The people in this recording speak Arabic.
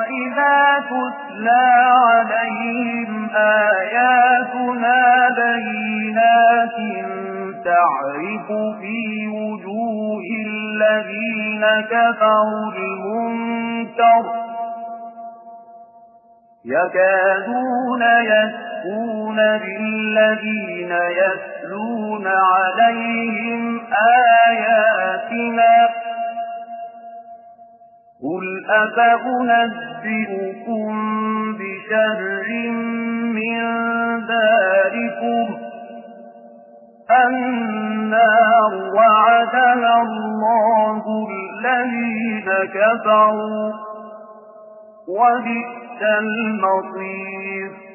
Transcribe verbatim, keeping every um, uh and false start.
وإذا تتلى عليهم آياتنا بينات تعرف في وجوه الذين كفروا المنكر يكادون يسقون بالذين يتلون عليهم آياتنا قل أفأنبئكم بشر من ذلكم النار وعدها الله الذين كفروا وبئس المصير